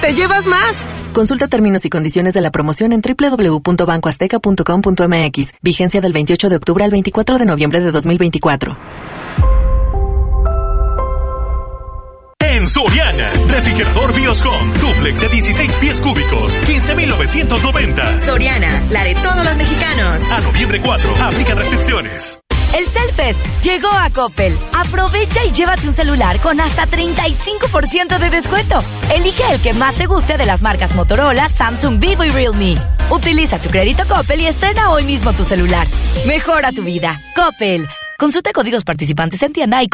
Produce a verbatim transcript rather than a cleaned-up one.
te llevas más. Consulta términos y condiciones de la promoción en doble u doble u doble u punto banco azteca punto com punto m x. Vigencia del veintiocho de octubre al veinticuatro de noviembre de dos mil veinticuatro. En Soriana, refrigerador Bioscom, dúplex de dieciséis pies cúbicos, quince mil novecientos noventa. Soriana, la de todos los mexicanos. A noviembre cuatro, aplica restricciones. El Telfest llegó a Coppel. Aprovecha y llévate un celular con hasta treinta y cinco por ciento de descuento. Elige el que más te guste de las marcas Motorola, Samsung, Vivo y Realme. Utiliza tu crédito Coppel y estrena hoy mismo tu celular. Mejora tu vida. Coppel. Consulta códigos participantes en tienda y